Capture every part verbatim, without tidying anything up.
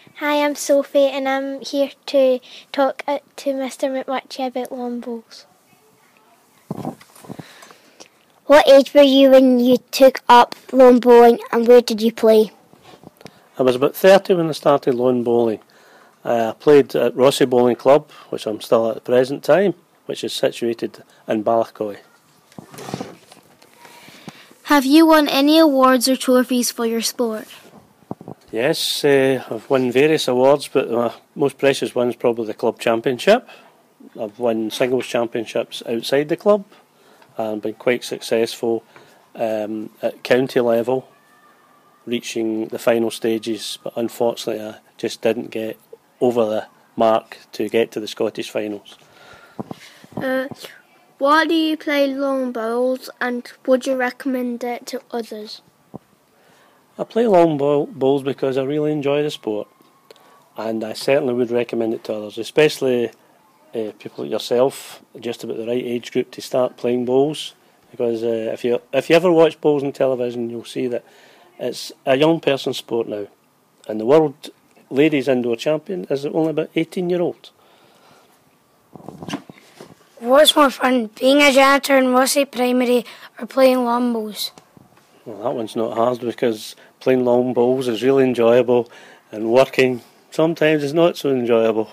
Hi, I'm Sophie and I'm here to talk uh, to Mister McMurtry about lawn bowls. What age were you when you took up lawn bowling and where did you play? I was about thirty when I started lawn bowling. I played at Rossie Bowling Club, which I'm still at the present time, which is situated in Ballachoy. Have you won any awards or trophies for your sport? Yes, uh, I've won various awards, but my most precious one is probably the club championship. I've won singles championships outside the club and been quite successful um, at county level, reaching the final stages, but unfortunately I just didn't get over the mark to get to the Scottish finals. Uh, why do you play lawn bowls and would you recommend it to others? I play long bowl, bowls because I really enjoy the sport, and I certainly would recommend it to others, especially uh, people like yourself, just about the right age group to start playing bowls. Because uh, if you if you ever watch bowls on television, you'll see that it's a young person's sport now, and the world ladies indoor champion is only about eighteen year old. What's more fun, being a janitor in Rossie Primary or playing lawn bowls? Well, that one's not hard because playing long bowls is really enjoyable and working sometimes is not so enjoyable.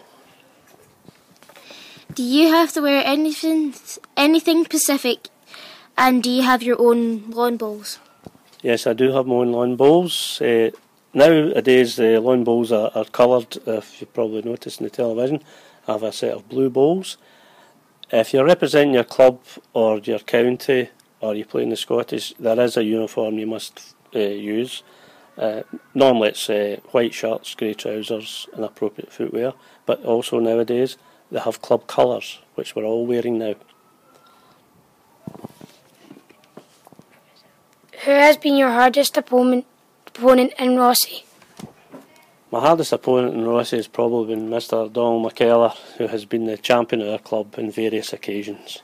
Do you have to wear anything anything specific and do you have your own lawn bowls? Yes, I do have my own lawn bowls. Uh, nowadays the lawn bowls are, are coloured, if you probably noticed in the television. I have a set of blue bowls. If you're representing your club or your county or you play in the Scottish, there is a uniform you must uh, use. Uh, normally it's uh, white shirts, grey trousers and appropriate footwear, but also nowadays they have club colours, which we're all wearing now. Who has been your hardest opponent, opponent in Rossie? My hardest opponent in Rossie has probably been Mister Donald McKellar, who has been the champion of our club on various occasions.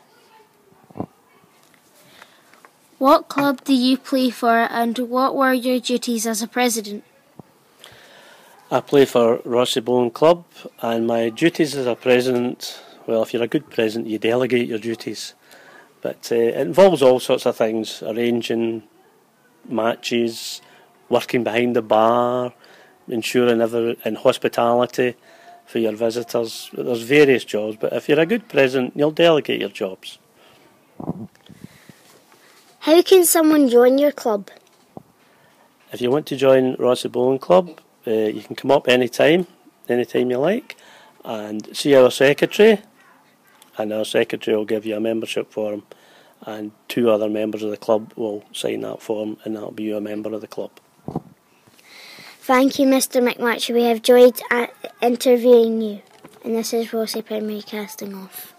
What club do you play for and what were your duties as a president? I play for Rossie Bowling Club, and my duties as a president, well, if you're a good president you delegate your duties, but uh, it involves all sorts of things: arranging matches, working behind the bar, ensuring ever in hospitality for your visitors. There's various jobs, but if you're a good president you'll delegate your jobs. How can someone join your club? If you want to join Rossie Bowling Club, uh, you can come up any time, any time you like, and see our secretary, and our secretary will give you a membership form, and two other members of the club will sign that form, and that'll be you a member of the club. Thank you, Mister McMurtry. We have enjoyed uh, interviewing you. And this is Rossie Primary casting off.